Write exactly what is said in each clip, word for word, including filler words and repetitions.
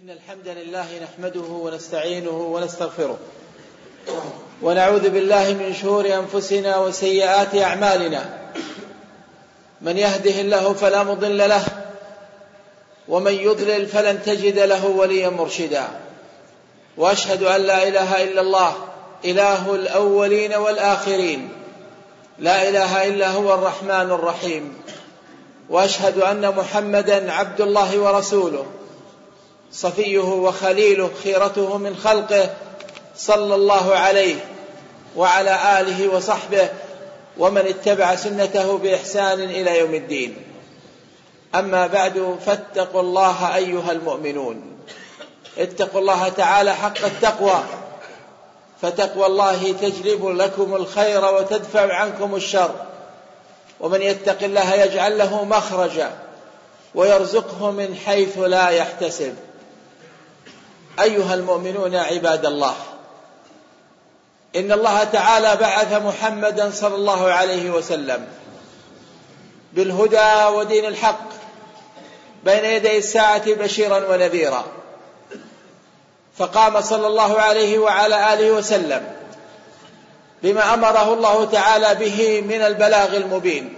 إن الحمد لله نحمده ونستعينه ونستغفره ونعوذ بالله من شرور أنفسنا وسيئات أعمالنا. من يهده الله فلا مضل له ومن يضلل فلن تجد له وليا مرشدا. وأشهد أن لا إله إلا الله إله الأولين والآخرين، لا إله إلا هو الرحمن الرحيم. وأشهد أن محمدا عبد الله ورسوله، صفيه وخليله، خيرته من خلقه، صلى الله عليه وعلى آله وصحبه ومن اتبع سنته بإحسان إلى يوم الدين. أما بعد، فاتقوا الله أيها المؤمنون، اتقوا الله تعالى حق التقوى، فتقوى الله تجلب لكم الخير وتدفع عنكم الشر. ومن يتق الله يجعل له مخرجا ويرزقه من حيث لا يحتسب. أيها المؤمنون عباد الله، إن الله تعالى بعث محمدا صلى الله عليه وسلم بالهدى ودين الحق بين يدي الساعة بشيرا ونذيرا، فقام صلى الله عليه وعلى آله وسلم بما أمره الله تعالى به من البلاغ المبين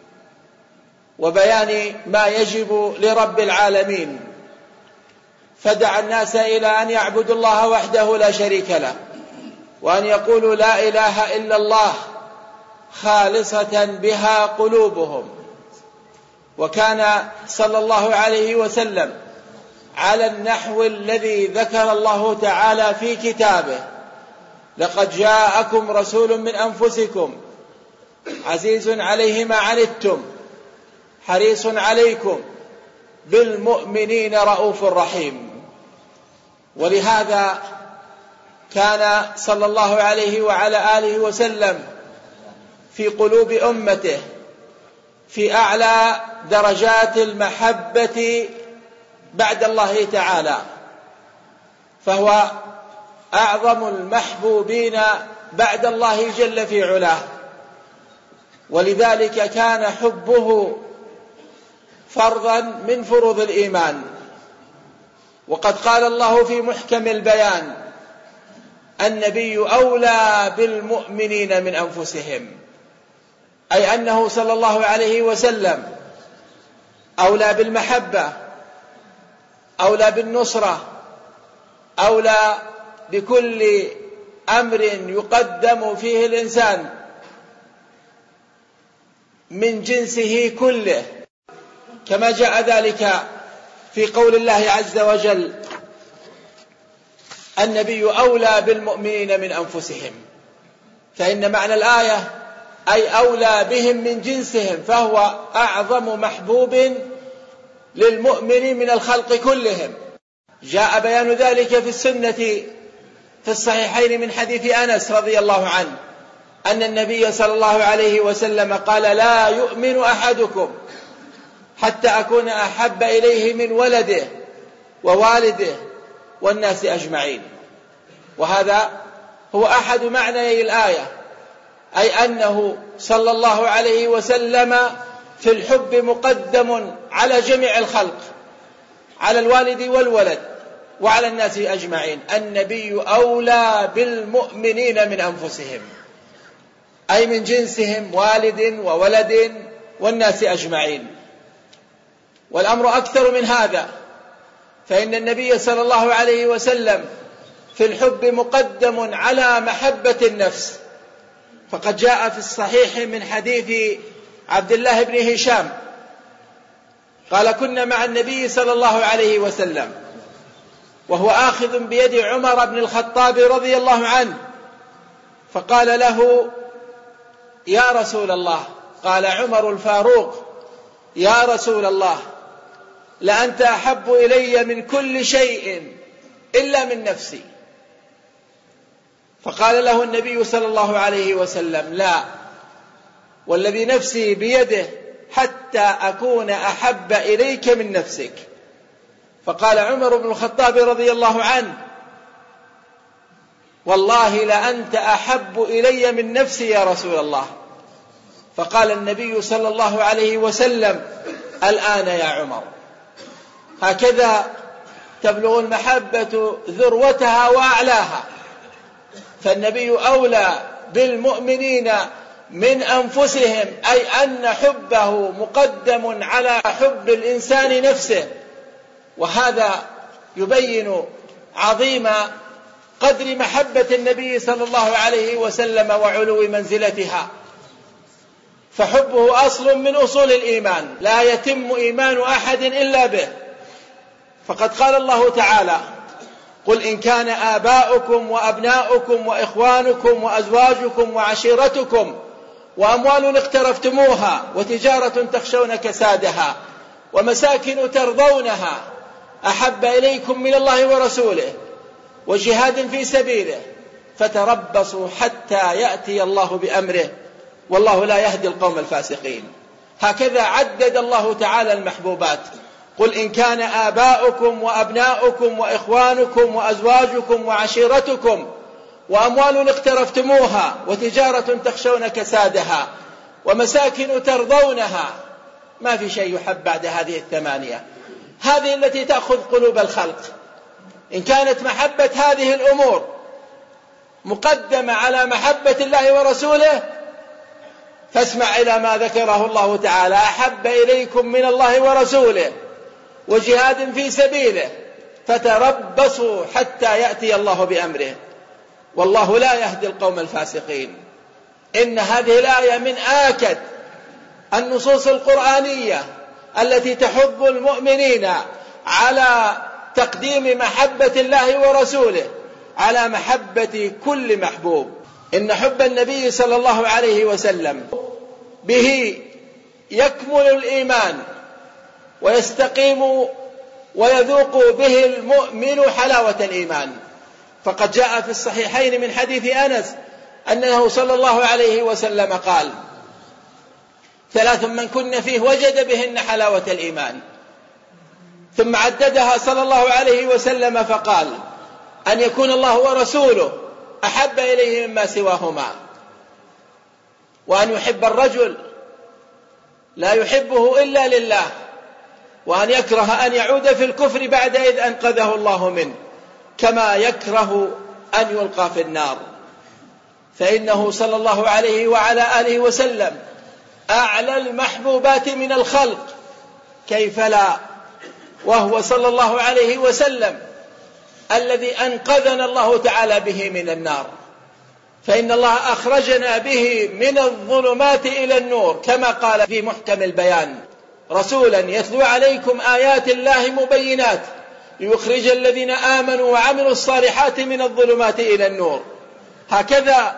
وبيان ما يجب لرب العالمين، فدعا الناس إلى أن يعبدوا الله وحده لا شريك له، وأن يقولوا لا إله إلا الله خالصة بها قلوبهم. وكان صلى الله عليه وسلم على النحو الذي ذكر الله تعالى في كتابه: لقد جاءكم رسول من أنفسكم عزيز عليه ما عنتم حريص عليكم بالمؤمنين رؤوف رحيم. ولهذا كان صلى الله عليه وعلى آله وسلم في قلوب أمته في أعلى درجات المحبة بعد الله تعالى، فهو أعظم المحبوبين بعد الله جل في علاه. ولذلك كان حبه فرضا من فروض الإيمان. وقد قال الله في محكم البيان: النبي أولى بالمؤمنين من أنفسهم، أي أنه صلى الله عليه وسلم أولى بالمحبة، أولى بالنصرة، أولى بكل أمر يقدم فيه الإنسان من جنسه كله، كما جاء ذلك في قول الله عز وجل: النبي أولى بالمؤمنين من أنفسهم. فإن معنى الآية أي أولى بهم من جنسهم، فهو أعظم محبوب للمؤمن من الخلق كلهم. جاء بيان ذلك في السنة في الصحيحين من حديث أنس رضي الله عنه أن النبي صلى الله عليه وسلم قال: لا يؤمن أحدكم حتى أكون أحب إليه من ولده ووالده والناس أجمعين. وهذا هو أحد معنيي الآية، أي أنه صلى الله عليه وسلم في الحب مقدم على جميع الخلق، على الوالد والولد وعلى الناس أجمعين. النبي أولى بالمؤمنين من أنفسهم، أي من جنسهم، والد وولد والناس أجمعين. والأمر أكثر من هذا، فإن النبي صلى الله عليه وسلم في الحب مقدم على محبة النفس. فقد جاء في الصحيح من حديث عبد الله بن هشام قال: كنا مع النبي صلى الله عليه وسلم وهو آخذ بيد عمر بن الخطاب رضي الله عنه، فقال له: يا رسول الله، قال عمر الفاروق: يا رسول الله، لأنت أحب إلي من كل شيء إلا من نفسي. فقال له النبي صلى الله عليه وسلم: لا، والذي نفسي بيده حتى أكون أحب إليك من نفسك. فقال عمر بن الخطاب رضي الله عنه: والله لأنت أحب إلي من نفسي يا رسول الله. فقال النبي صلى الله عليه وسلم: الآن يا عمر. هكذا تبلغ المحبة ذروتها وأعلاها، فالنبي أولى بالمؤمنين من أنفسهم، أي أن حبه مقدم على حب الإنسان نفسه، وهذا يبين عظيم قدر محبة النبي صلى الله عليه وسلم وعلو منزلتها. فحبه أصل من أصول الإيمان، لا يتم إيمان أحد إلا به. فقد قال الله تعالى: قل إن كان آباؤكم وأبناؤكم وإخوانكم وأزواجكم وعشيرتكم وأموال اقترفتموها وتجارة تخشون كسادها ومساكن ترضونها أحب إليكم من الله ورسوله وجهاد في سبيله فتربصوا حتى يأتي الله بأمره والله لا يهدي القوم الفاسقين. هكذا عدد الله تعالى المحبوبات: قل إن كان آباؤكم وأبناؤكم وإخوانكم وأزواجكم وعشيرتكم وأموال اقترفتموها وتجارة تخشون كسادها ومساكن ترضونها. ما في شيء يحب بعد هذه الثمانية، هذه التي تأخذ قلوب الخلق. إن كانت محبة هذه الأمور مقدمة على محبة الله ورسوله فاسمع إلى ما ذكره الله تعالى: أحب إليكم من الله ورسوله وجهاد في سبيله فتربصوا حتى يأتي الله بأمره والله لا يهدي القوم الفاسقين. إن هذه الآية من آكد النصوص القرآنية التي تحض المؤمنين على تقديم محبة الله ورسوله على محبة كل محبوب. إن حب النبي صلى الله عليه وسلم به يكمل الإيمان ويستقيم ويذوق به المؤمن حلاوة الإيمان. فقد جاء في الصحيحين من حديث أنس أنه صلى الله عليه وسلم قال: ثلاث من كن فيه وجد بهن حلاوة الإيمان. ثم عددها صلى الله عليه وسلم فقال: أن يكون الله ورسوله أحب إليه مما سواهما، وأن يحب الرجل لا يحبه إلا لله، وأن يكره أن يعود في الكفر بعد إذ أنقذه الله منه، كما يكره أن يلقى في النار. فإنه صلى الله عليه وعلى آله وسلم أعلى المحبوبات من الخلق، كيف لا، وهو صلى الله عليه وسلم الذي أنقذنا الله تعالى به من النار. فإن الله أخرجنا به من الظلمات إلى النور، كما قال في محكم البيان: رسولا يتلو عليكم آيات الله مبينات ليخرج الذين آمنوا وعملوا الصالحات من الظلمات إلى النور. هكذا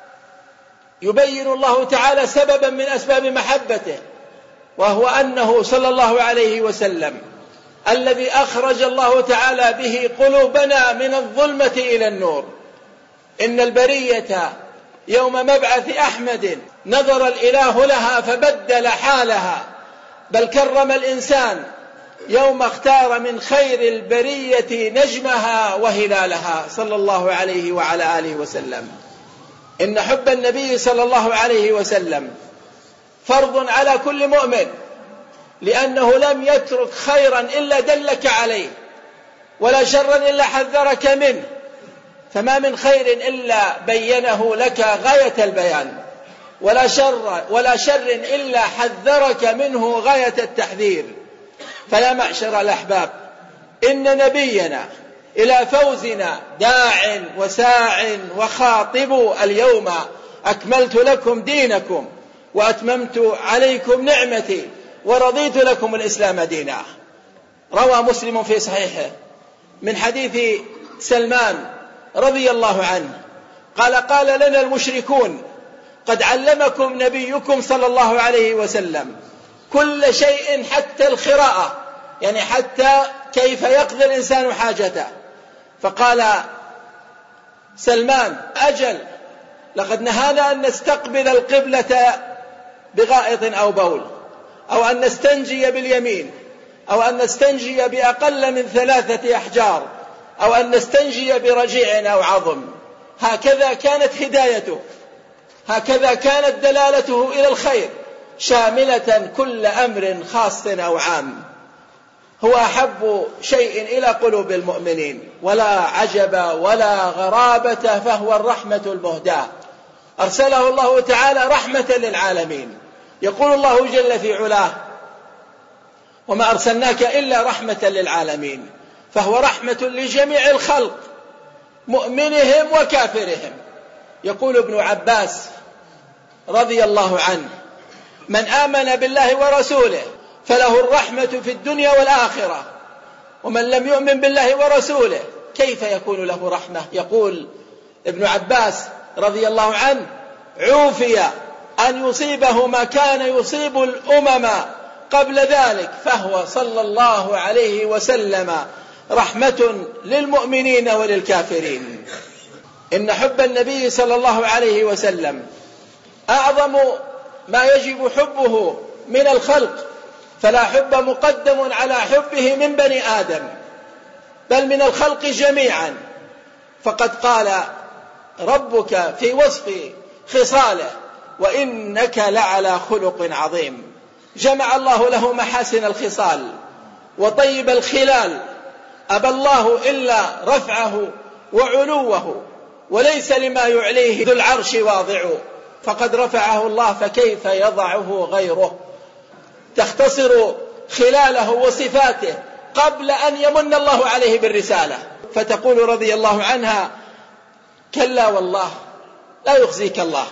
يبين الله تعالى سببا من أسباب محبته، وهو أنه صلى الله عليه وسلم الذي أخرج الله تعالى به قلوبنا من الظلمة إلى النور. إن البرية يوم مبعث أحمد نظر الإله لها فبدل حالها، بل كرم الإنسان يوم اختار من خير البرية نجمها وهلالها صلى الله عليه وعلى آله وسلم. إن حب النبي صلى الله عليه وسلم فرض على كل مؤمن، لأنه لم يترك خيرا إلا دلك عليه، ولا شرا إلا حذرك منه، فما من خير إلا بينه لك غاية البيان، ولا شر ولا شر إلا حذرك منه غاية التحذير. فيا معشر الأحباب، إن نبينا إلى فوزنا داع وساع وخاطب: اليوم أكملت لكم دينكم وأتممت عليكم نعمتي ورضيت لكم الإسلام دينا. روى مسلم في صحيحه من حديث سلمان رضي الله عنه قال: قال لنا المشركون: قد علمكم نبيكم صلى الله عليه وسلم كل شيء حتى الخراءة، يعني حتى كيف يقضي الإنسان حاجته. فقال سلمان: أجل، لقد نهانا أن نستقبل القبلة بغائط أو بول، أو أن نستنجي باليمين، أو أن نستنجي بأقل من ثلاثة أحجار، أو أن نستنجي برجيع أو عظم. هكذا كانت هدايته، هكذا كانت دلالته إلى الخير، شاملة كل أمر خاص أو عام. هو أحب شيء إلى قلوب المؤمنين، ولا عجب ولا غرابة، فهو الرحمة المهداة، أرسله الله تعالى رحمة للعالمين. يقول الله جل في علاه: وما أرسلناك إلا رحمة للعالمين، فهو رحمة لجميع الخلق مؤمنهم وكافرهم. يقول ابن عباس رضي الله عنه: من آمن بالله ورسوله فله الرحمة في الدنيا والآخرة، ومن لم يؤمن بالله ورسوله كيف يكون له رحمة؟ يقول ابن عباس رضي الله عنه: عوفي أن يصيبه ما كان يصيب الأمم قبل ذلك، فهو صلى الله عليه وسلم رحمة للمؤمنين وللكافرين. إن حب النبي صلى الله عليه وسلم أعظم ما يجب حبه من الخلق، فلا حب مقدم على حبه من بني آدم بل من الخلق جميعا. فقد قال ربك في وصف خصاله: وإنك لعلى خلق عظيم. جمع الله له محاسن الخصال وطيب الخلال، أبى الله إلا رفعه وعلوه، وليس لما يعليه ذو العرش واضع، فقد رفعه الله فكيف يضعه غيره. تختصر خلاله وصفاته قبل أن يمن الله عليه بالرسالة، فتقول رضي الله عنها: كلا والله لا يخزيك الله،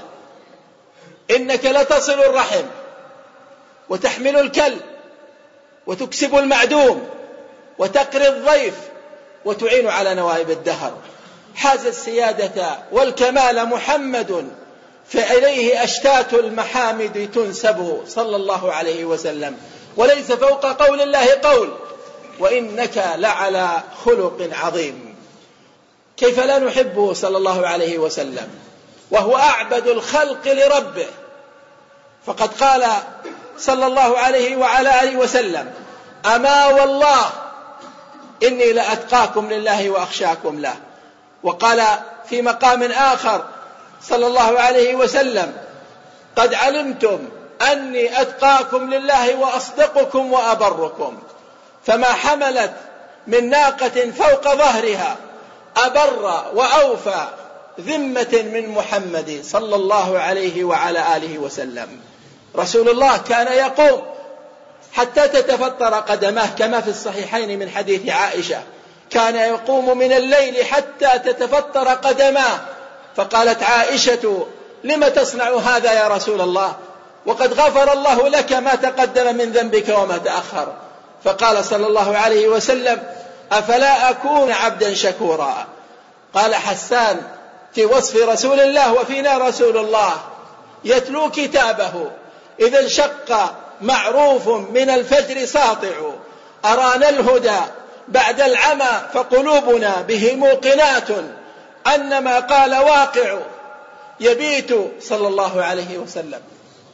إنك لتصل الرحم وتحمل الكل وتكسب المعدوم وتقري الضيف وتعين على نوائب الدهر. حاز السيادة والكمال محمد، فإليه أشتات المحامد تنسب صلى الله عليه وسلم، وليس فوق قول الله قول، وإنك لعلى خلق عظيم. كيف لا نحبه صلى الله عليه وسلم وهو أعبد الخلق لربه؟ فقد قال صلى الله عليه وعلى آله وسلم: أما والله إني لأتقاكم لله وأخشاكم له. وقال في مقام آخر صلى الله عليه وسلم: قد علمتم أني أتقاكم لله وأصدقكم وأبركم. فما حملت من ناقة فوق ظهرها أبر وأوفى ذمة من محمد صلى الله عليه وعلى آله وسلم. رسول الله كان يقوم حتى تتفطر قدماه، كما في الصحيحين من حديث عائشة: كان يقوم من الليل حتى تتفطر قدماه. فقالت عائشة: لم تصنع هذا يا رسول الله؟ وقد غفر الله لك ما تقدم من ذنبك وما تأخر. فقال صلى الله عليه وسلم: أفلا أكون عبدا شكورا؟ قال حسان في وصف رسول الله: وفينا رسول الله يتلو كتابه إذا انشق معروف من الفجر ساطع، أرانا الهدى بعد العمى فقلوبنا به موقنات، أنما قال واقع. يبيت صلى الله عليه وسلم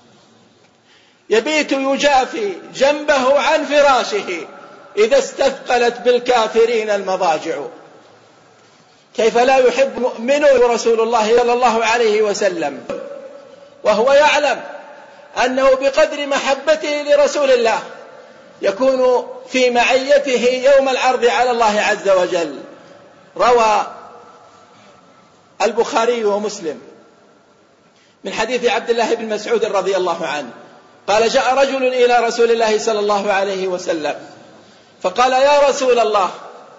يبيت يجافي جنبه عن فراشه إذا استثقلت بالكافرين المضاجع. كيف لا يحب مؤمن رسول الله صلى الله عليه وسلم وهو يعلم أنه بقدر محبته لرسول الله يكون في معيته يوم العرض على الله عز وجل. روى البخاري ومسلم من حديث عبد الله بن مسعود رضي الله عنه قال: جاء رجل إلى رسول الله صلى الله عليه وسلم فقال: يا رسول الله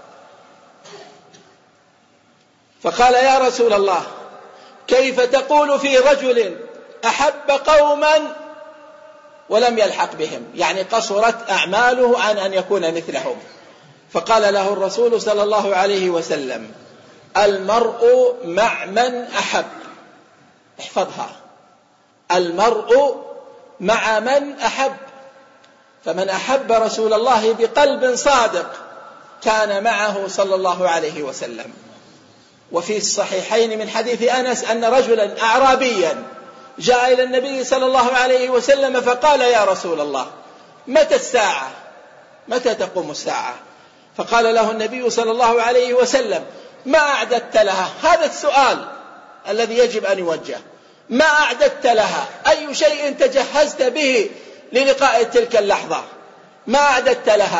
فقال يا رسول الله كيف تقول في رجل أحب قوما ولم يلحق بهم؟ يعني قصرت أعماله عن أن يكون مثلهم. فقال له الرسول صلى الله عليه وسلم: المرء مع من أحب. احفظها: المرء مع من أحب. فمن أحب رسول الله بقلب صادق كان معه صلى الله عليه وسلم. وفي الصحيحين من حديث أنس أن رجلا أعرابيا جاء إلى النبي صلى الله عليه وسلم فقال: يا رسول الله متى الساعة؟ متى تقوم الساعة؟ فقال له النبي صلى الله عليه وسلم: ما أعددت لها؟ هذا السؤال الذي يجب أن يوجه. ما أعددت لها؟ أي شيء تجهزت به للقاء تلك اللحظة؟ ما أعددت لها؟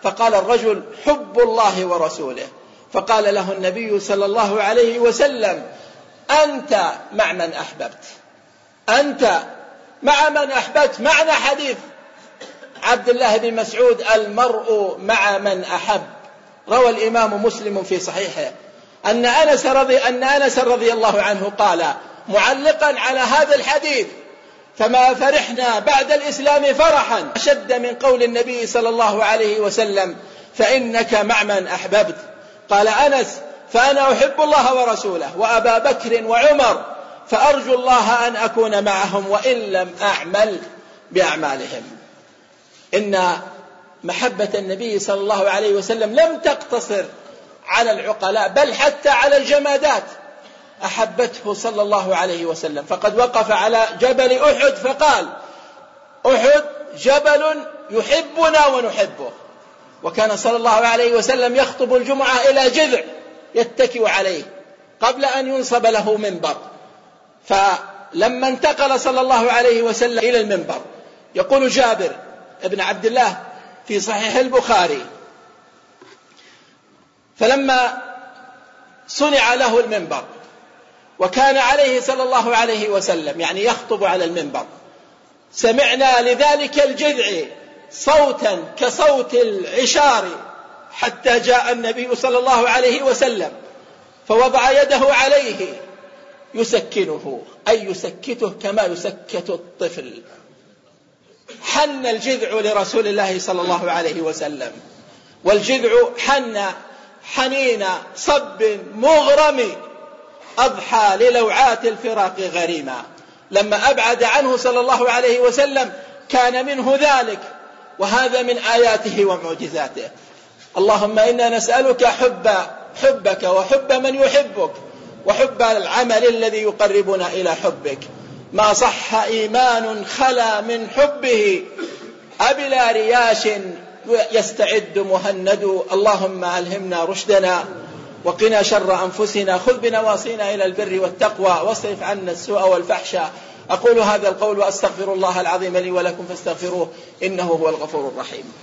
فقال الرجل: حب الله ورسوله. فقال له النبي صلى الله عليه وسلم: أنت مع من أحببت، أنت مع من أحببت. معنى حديث عبد الله بن مسعود: المرء مع من أحب. روى الإمام مسلم في صحيحه أن أنس رضي, أن أنس رضي الله عنه قال معلقا على هذا الحديث: فما فرحنا بعد الإسلام فرحا أشد من قول النبي صلى الله عليه وسلم: فإنك مع من أحببت. قال أنس: فأنا أحب الله ورسوله وأبا بكر وعمر، فأرجو الله أن أكون معهم وإن لم أعمل بأعمالهم. إن محبة النبي صلى الله عليه وسلم لم تقتصر على العقلاء، بل حتى على الجمادات أحبته صلى الله عليه وسلم. فقد وقف على جبل أحد فقال: أحد جبل يحبنا ونحبه. وكان صلى الله عليه وسلم يخطب الجمعة إلى جذع يتكئ عليه قبل أن ينصب له منبر. فلما انتقل صلى الله عليه وسلم إلى المنبر، يقول جابر ابن عبد الله في صحيح البخاري: فلما صنع له المنبر وكان عليه صلى الله عليه وسلم يعني يخطب على المنبر، سمعنا لذلك الجذع صوتا كصوت العشار، حتى جاء النبي صلى الله عليه وسلم فوضع يده عليه يسكنه، أي يسكته كما يسكت الطفل. حن الجذع لرسول الله صلى الله عليه وسلم، والجذع حن حنين صب مغرم، أضحى للوعات الفراق غريما. لما أبعد عنه صلى الله عليه وسلم كان منه ذلك، وهذا من آياته ومعجزاته. اللهم إنا نسألك حب حبك وحب من يحبك وحب العمل الذي يقربنا إلى حبك. ما صح إيمان خلا من حبه، أبلا رياش يستعد مهند. اللهم ألهمنا رشدنا وقنا شر أنفسنا، خذ بنواصينا إلى البر والتقوى واصرف عنا السوء والفحشاء. أقول هذا القول وأستغفر الله العظيم لي ولكم فاستغفروه إنه هو الغفور الرحيم.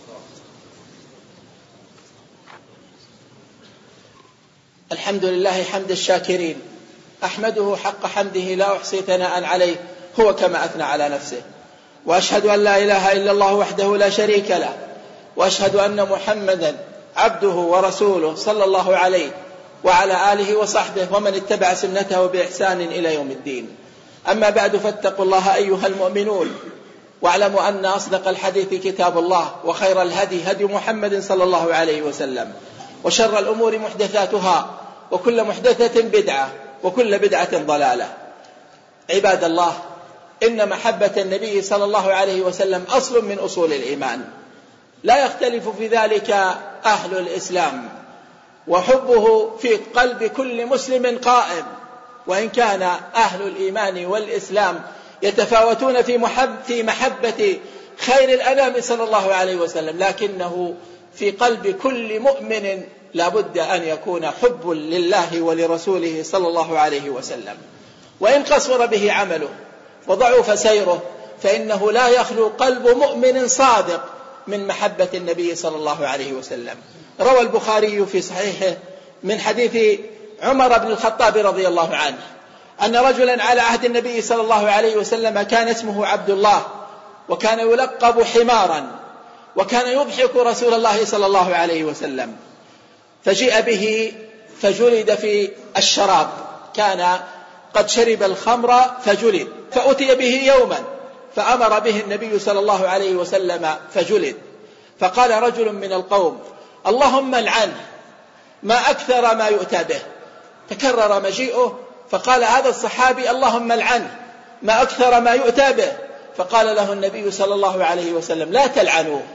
الحمد لله حمد الشاكرين، أحمده حق حمده لا أحصي ثناء عليه، هو كما أثنى على نفسه. وأشهد أن لا إله إلا الله وحده لا شريك له، وأشهد أن محمدا عبده ورسوله صلى الله عليه وعلى آله وصحبه ومن اتبع سنته بإحسان إلى يوم الدين. أما بعد، فاتقوا الله أيها المؤمنون، واعلموا أن أصدق الحديث كتاب الله، وخير الهدي هدي محمد صلى الله عليه وسلم، وشر الأمور محدثاتها، وكل محدثة بدعة، وكل بدعة ضلالة. عباد الله، إن محبة النبي صلى الله عليه وسلم أصل من أصول الإيمان، لا يختلف في ذلك أهل الإسلام، وحبه في قلب كل مسلم قائم. وإن كان أهل الإيمان والإسلام يتفاوتون في محب في محبة خير الأنام صلى الله عليه وسلم، لكنه في قلب كل مؤمن لا بد أن يكون حب لله ولرسوله صلى الله عليه وسلم. وإن قصر به عمله وضعف سيره، فإنه لا يخلو قلب مؤمن صادق من محبة النبي صلى الله عليه وسلم. روى البخاري في صحيحه من حديث عمر بن الخطاب رضي الله عنه أن رجلا على عهد النبي صلى الله عليه وسلم كان اسمه عبد الله، وكان يلقب حمارا، وكان يضحك رسول الله صلى الله عليه وسلم. فجيء به فجلد في الشراب، كان قد شرب الخمر فجلد، فأتي به يوما فأمر به النبي صلى الله عليه وسلم فجلد. فقال رجل من القوم: اللهم العنه، ما أكثر ما يؤتى به. تكرر مجيئه فقال هذا الصحابي: اللهم العنه، ما أكثر ما يؤتى به. فقال له النبي صلى الله عليه وسلم: لا تلعنوه.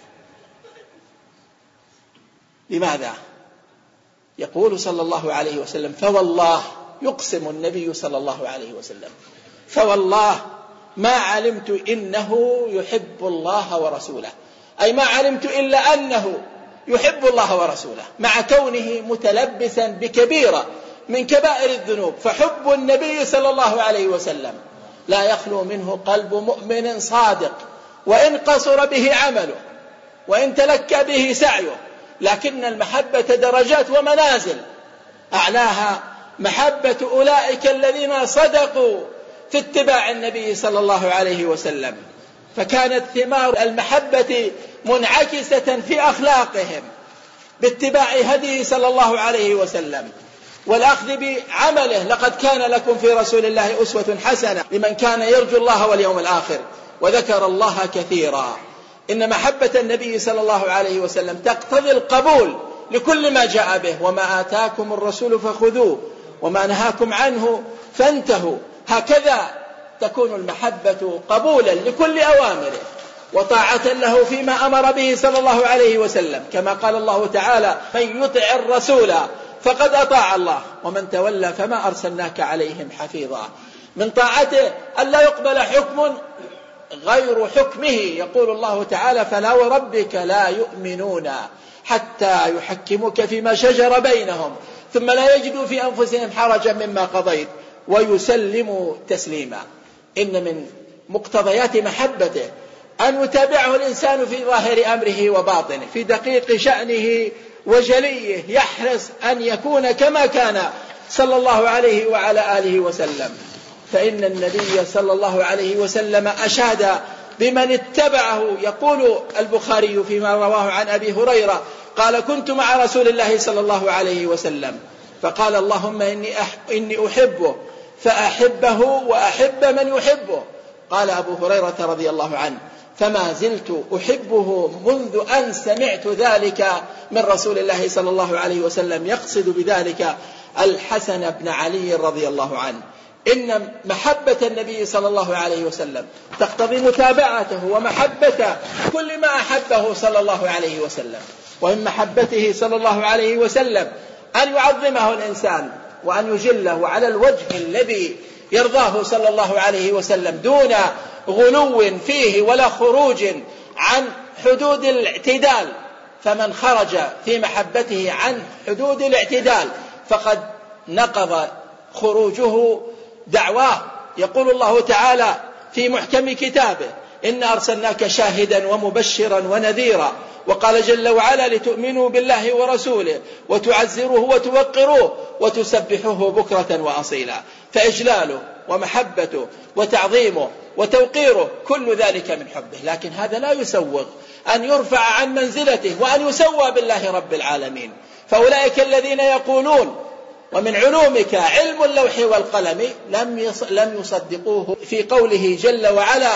لماذا؟ يقول صلى الله عليه وسلم: فوالله، يقسم النبي صلى الله عليه وسلم: فوالله ما علمت إنه يحب الله ورسوله، أي ما علمت إلا أنه يحب الله ورسوله، مع كونه متلبسا بكبيرة من كبائر الذنوب. فحب النبي صلى الله عليه وسلم لا يخلو منه قلب مؤمن صادق، وإن قصر به عمله وإن تلكى به سعيه، لكن المحبة درجات ومنازل، أعلاها محبة أولئك الذين صدقوا في اتباع النبي صلى الله عليه وسلم، فكانت ثمار المحبة منعكسة في أخلاقهم باتباع هديه صلى الله عليه وسلم والأخذ بعمله. لقد كان لكم في رسول الله أسوة حسنة لمن كان يرجو الله واليوم الآخر وذكر الله كثيرا. إن محبة النبي صلى الله عليه وسلم تقتضي القبول لكل ما جاء به، وما آتاكم الرسول فخذوه وما نهاكم عنه فانتهوا. هكذا تكون المحبة قبولا لكل أوامره وطاعة له فيما أمر به صلى الله عليه وسلم، كما قال الله تعالى: من يطع الرسول فقد أطاع الله ومن تولى فما أرسلناك عليهم حفيظا. من طاعته ألا يقبل حكم غير حكمه، يقول الله تعالى: فلا وربك لا يؤمنون حتى يحكموك فيما شجر بينهم ثم لا يجدوا في أنفسهم حرجا مما قضيت ويسلموا تسليما. إن من مقتضيات محبته أن يتابعه الإنسان في ظاهر أمره وباطنه، في دقيق شأنه وجليه، يحرص أن يكون كما كان صلى الله عليه وعلى آله وسلم. فإن النبي صلى الله عليه وسلم أشاد بمن اتبعه. يقول البخاري فيما رواه عن أبي هريرة قال: كنت مع رسول الله صلى الله عليه وسلم فقال: اللهم إني, أح إني أحبه فأحبه وأحب من يحبه. قال أبو هريرة رضي الله عنه: فما زلت أحبه منذ أن سمعت ذلك من رسول الله صلى الله عليه وسلم، يقصد بذلك الحسن بن علي رضي الله عنه. إن محبة النبي صلى الله عليه وسلم تقتضي متابعته ومحبة كل ما أحبه صلى الله عليه وسلم. ومن محبته صلى الله عليه وسلم أن يعظمه الإنسان وأن يجله على الوجه الذي يرضاه صلى الله عليه وسلم دون غلو فيه ولا خروج عن حدود الاعتدال. فمن خرج في محبته عن حدود الاعتدال فقد نقض خروجه دعواه. يقول الله تعالى في محكم كتابه: إن أرسلناك شاهدا ومبشرا ونذيرا. وقال جل وعلا: لتؤمنوا بالله ورسوله وتعزروه وتوقروه وتسبحوه بكرة وأصيلا. فإجلاله ومحبته وتعظيمه وتوقيره كل ذلك من حبه، لكن هذا لا يسوغ أن يرفع عن منزلته وأن يسوى بالله رب العالمين. فأولئك الذين يقولون: ومن علومك علم اللوح والقلم، لم يصدقوه في قوله جل وعلا: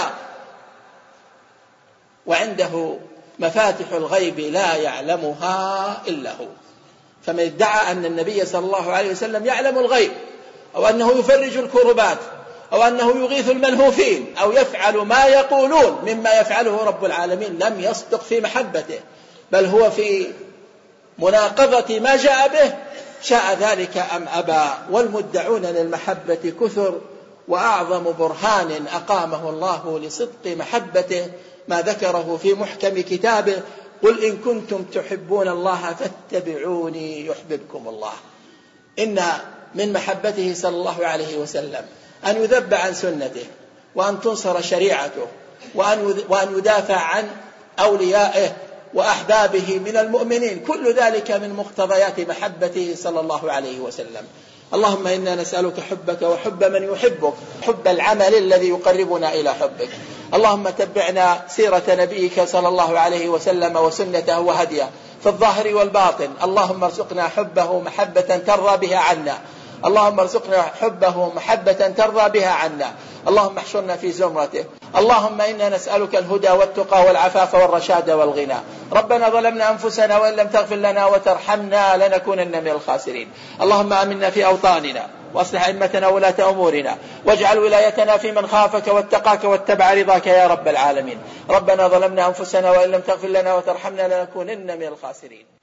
وعنده مفاتح الغيب لا يعلمها إلا هو. فمن ادعى أن النبي صلى الله عليه وسلم يعلم الغيب أو أنه يفرج الكربات أو أنه يغيث الملهوفين أو يفعل ما يقولون مما يفعله رب العالمين لم يصدق في محبته، بل هو في مناقضة ما جاء به، شاء ذلك أم أبى. والمدعون للمحبة كثر، وأعظم برهان أقامه الله لصدق محبته ما ذكره في محكم كتابه: قل إن كنتم تحبون الله فاتبعوني يحببكم الله. إن من محبته صلى الله عليه وسلم أن يذب عن سنته وأن تنصر شريعته وأن يدافع عن أوليائه وأحبابه من المؤمنين، كل ذلك من مقتضيات محبته صلى الله عليه وسلم. اللهم إنا نسألك حبك وحب من يحبك، حب العمل الذي يقربنا إلى حبك. اللهم تبعنا سيرة نبيك صلى الله عليه وسلم وسنته وهديه في الظاهر والباطن. اللهم ارزقنا حبه محبة ترضى بها عنا، اللهم ارزقنا حبه محبة ترضى بها عنا. اللهم احشرنا في زمرته. اللهم إنا نسألك الهدى والتقى والعفاف والرشاد والغنى. ربنا ظلمنا أنفسنا وإن لم تغفر لنا وترحمنا لنكونن من الخاسرين. اللهم آمنا في أوطاننا وأصلح أئمتنا ولاة أمورنا، واجعل ولايتنا في من خافك واتقاك واتبع رضاك يا رب العالمين. ربنا ظلمنا أنفسنا وإن لم تغفر لنا وترحمنا لنكونن من الخاسرين.